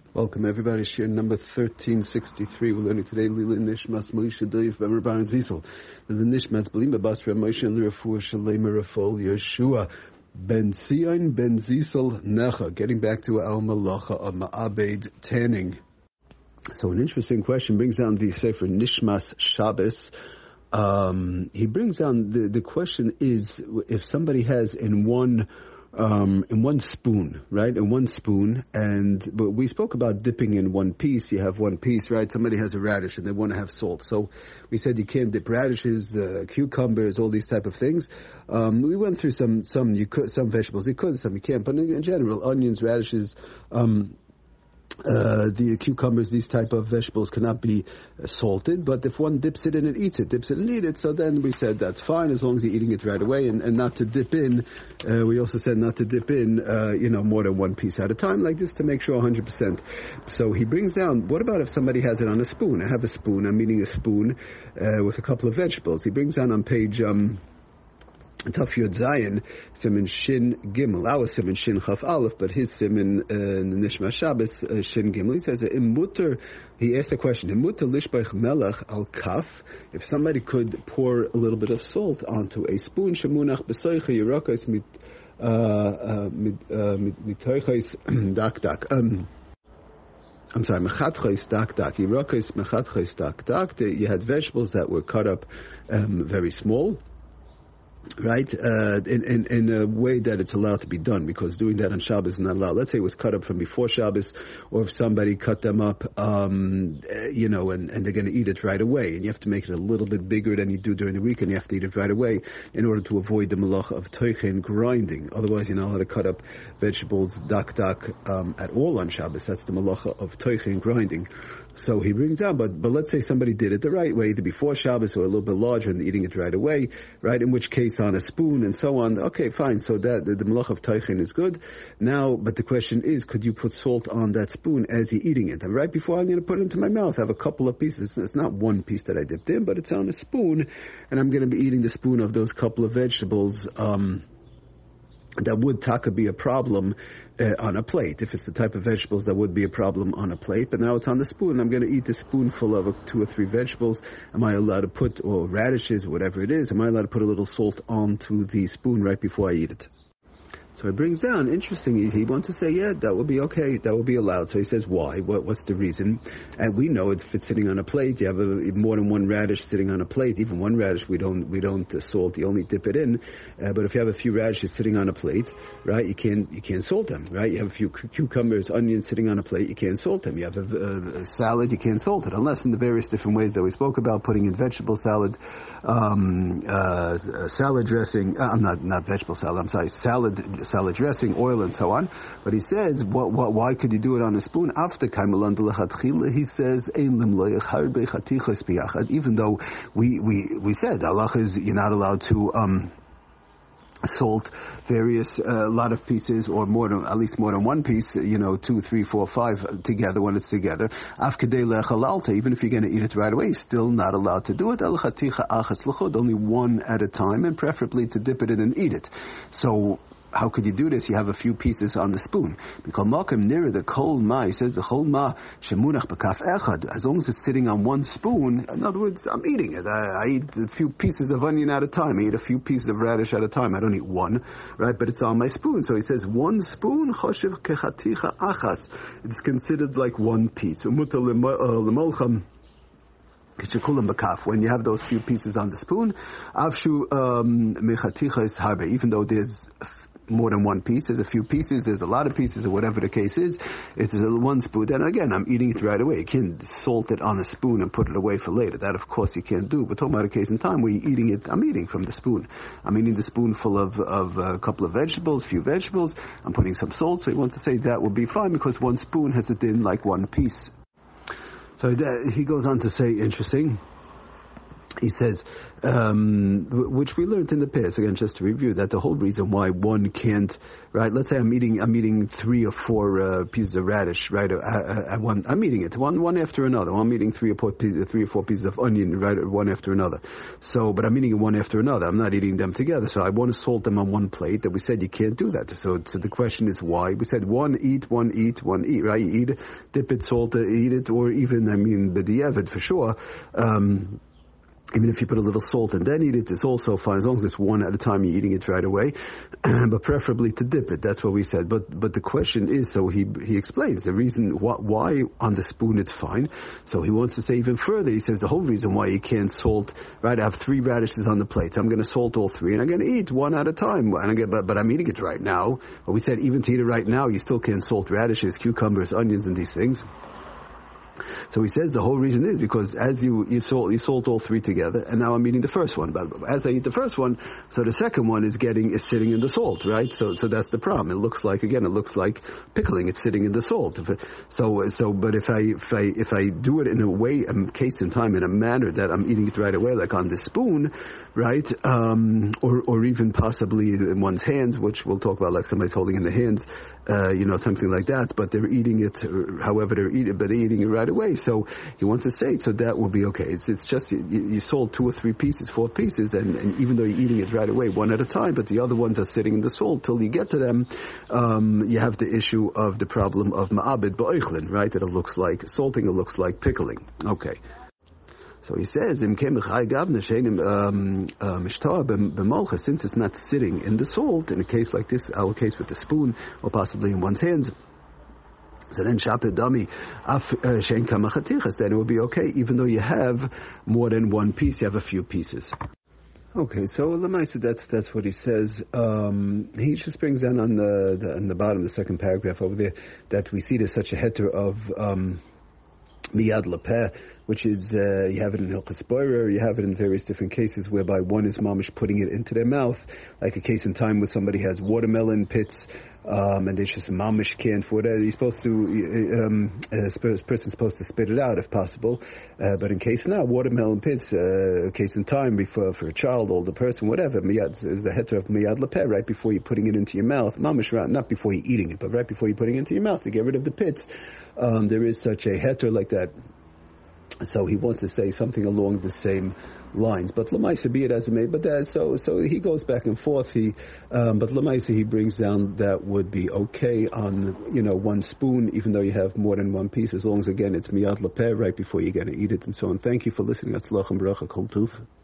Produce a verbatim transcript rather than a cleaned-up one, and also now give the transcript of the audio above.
Welcome everybody, share number thirteen sixty-three. We're learning today Lila Nishmas Melisha Doyev Bemer Baron Ziesel. The Nishmas Belima Basra Moshe and Lirafur Shalema Rafol Yeshua Ben Sion Ben Ziesel Necha. Getting back to our Malacha of Ma'abed tanning. So an interesting question brings down the Sefer Nishmas Shabbos. Um, he brings down, the, the question is, if somebody has in one Um, in one spoon, right? In one spoon, and but we spoke about dipping in one piece. You have one piece, right? Somebody has a radish and they want to have salt, so we said you can't dip radishes, uh, cucumbers, all these type of things. Um, we went through some some you could some vegetables you could, some you can't, but in, in general, onions, radishes, um, Uh, the cucumbers, these type of vegetables cannot be uh, salted, but if one dips it in and eats it, dips it and eats it, so then we said that's fine as long as you're eating it right away, and, and not to dip in. Uh, we also said not to dip in, uh, you know, more than one piece at a time like this to make sure one hundred percent. So he brings down, what about if somebody has it on a spoon? I have a spoon, I'm eating a spoon uh, with a couple of vegetables. He brings down on page... Um, Taf Yud Zayin, Simin Shin Gimel. Our Simin Shin Chaf Aleph, but his Simin uh, Nishma Shabbos uh, Shin Gimel. He says, "Im mutter." He asked a question. Im mutter lishbach melech al kaf. If somebody could pour a little bit of salt onto a spoon, shemunach besoicha yirakas mit mit mitoichais dak dak. Um. I'm sorry, mechatchais dak dak. Yirakas mechatchais dak dak. You had vegetables that were cut up um, very small. Right, uh, in, in in a way that it's allowed to be done, because doing that on Shabbos is not allowed. Let's say it was cut up from before Shabbos, or if somebody cut them up, um, you know, and, and they're going to eat it right away, and you have to make it a little bit bigger than you do during the week, and you have to eat it right away in order to avoid the malach of toichen grinding. Otherwise, you're not allowed to cut up vegetables dak dak um, at all on Shabbos. That's the malacha of toichen grinding. So he brings down, but but let's say somebody did it the right way, either before Shabbos or a little bit larger and eating it right away, right? In which case on a spoon and so on. Okay, fine. So that the, the malach of teichen is good. Now, but the question is, could you put salt on that spoon as you're eating it? And right before I'm going to put it into my mouth, I have a couple of pieces. It's not one piece that I dipped in, but it's on a spoon, and I'm going to be eating the spoon of those couple of vegetables. Um, that would taka be a problem uh, on a plate. If it's the type of vegetables, that would be a problem on a plate. But now it's on the spoon. I'm going to eat a spoonful of uh, two or three vegetables. Am I allowed to put, or radishes, or whatever it is, am I allowed to put a little salt onto the spoon right before I eat it? So it brings down, interesting, he wants to say, yeah, that would be okay, that would be allowed. So he says, why? What, what's the reason? And we know if it's sitting on a plate, you have a, more than one radish sitting on a plate, even one radish we don't we don't uh, salt, you only dip it in. Uh, but if you have a few radishes sitting on a plate, right, you can't you can't salt them, right? You have a few cucumbers, onions sitting on a plate, you can't salt them. You have a, a, a salad, you can't salt it, unless in the various different ways that we spoke about, putting in vegetable salad, um, uh, salad dressing, uh, I'm not, not vegetable salad, I'm sorry, salad salad dressing, oil, and so on. But he says, what, what, why could you do it on a spoon? After he says, even though we, we, we said, Allah is, you're not allowed to, um, salt various a uh, lot of pieces, or more than at least more than one piece, you know, two, three, four, five together when it's together. Even if you're going to eat it right away, still not allowed to do it. Only one at a time, and preferably to dip it in and eat it. So how could you do this? You have a few pieces on the spoon. Because Malkim near the kol ma, he says the kol ma shemunach b'kaf echad. As long as it's sitting on one spoon, in other words, I'm eating it. I, I eat a few pieces of onion at a time. I eat a few pieces of radish at a time. I don't eat one, right? But it's on my spoon. So he says one spoon choshev kechaticha achas. It's considered like one piece. When you have those few pieces on the spoon, avshu mechaticha is harbe. Even though there's more than one piece, there's a few pieces, there's a lot of pieces, or whatever the case is, it's one spoon. And again, I'm eating it right away. You can't salt it on a spoon and put it away for later. That, of course, you can't do. But talking about a case in time where you're eating it, I'm eating from the spoon. I'm eating the spoonful of, of a couple of vegetables, few vegetables. I'm putting some salt. So he wants to say that will be fine because one spoon has it in like one piece. So he goes on to say, interesting. he says, um, which we learned in the past, again, just to review, that the whole reason why one can't, right, let's say I'm eating, I'm eating three or four uh, pieces of radish, right, I, I, I one, I'm eating it, one one after another. I'm eating three or four pieces, three or four pieces of onion, right, one after another. So, but I'm eating it one after another. I'm not eating them together. So I want to salt them on one plate, and we said you can't do that. So, so the question is why? We said one eat, one eat, one eat, right? You eat it, dip it, salt it, eat it, or even, I mean, b'diavad for sure. Um, Even if you put a little salt and then eat it, it's also fine, as long as it's one at a time, you're eating it right away. But preferably to dip it, that's what we said. But but the question is, so he he explains the reason why, why on the spoon it's fine. So he wants to say even further, he says the whole reason why you can't salt, right, I have three radishes on the plate, so I'm going to salt all three, and I'm going to eat one at a time. And I get, but, but I'm eating it right now. But we said even to eat it right now, you still can't salt radishes, cucumbers, onions, and these things. So he says the whole reason is because as you, you salt, you salt all three together, and now I'm eating the first one. But as I eat the first one, so the second one is getting, is sitting in the salt, right? So, so that's the problem. It looks like, again, it looks like pickling. It's sitting in the salt. If it, so, so, but if I, if I, if I do it in a way, a case in time, in a manner that I'm eating it right away, like on the spoon, right? Um, or, or even possibly in one's hands, which we'll talk about, like somebody's holding in the hands, uh, you know, something like that, but they're eating it, however they're eating, but they're eating it right away. So he wants to say, so that will be okay. It's, it's just, you, you sold two or three pieces, four pieces, and, and even though you're eating it right away, one at a time, but the other ones are sitting in the salt till you get to them, um, you have the issue of the problem of ma'abed ba'oichlin, right? That it looks like salting, it looks like pickling. Okay. So he says, um, uh, since it's not sitting in the salt, in a case like this, our case with the spoon, or possibly in one's hands, so then shapir dami af shein kama chatichas, then it will be okay, even though you have more than one piece, you have a few pieces. Okay, so Lamaisa, that's that's what he says. Um, he just brings down on the, the on the bottom, the second paragraph over there, that we see there's such a heter of um, miyad lepeh, which is, uh, you have it in Hilchas Boirer, you have it in various different cases whereby one is mamish putting it into their mouth, like a case in time where somebody has watermelon pits, um, and they just mamish can't for whatever. He's supposed to, um, a person's supposed to spit it out if possible, uh, but in case now, watermelon pits, uh, a case in time before, for a child, older person, whatever, miyad, is a heter of miyad lepeh, right before you're putting it into your mouth, mamish, not before you're eating it, but right before you're putting it into your mouth to get rid of the pits, um, there is such a heter like that. So he wants to say something along the same lines, but Lamaisa, be it as it may. But that, so so he goes back and forth. He, um, but Lamaisa, he brings down that would be okay on, you know, one spoon, even though you have more than one piece, as long as again it's miyad lepeh right before you're going to eat it and so on. Thank you for listening. Atzlach and bracha kol tuv.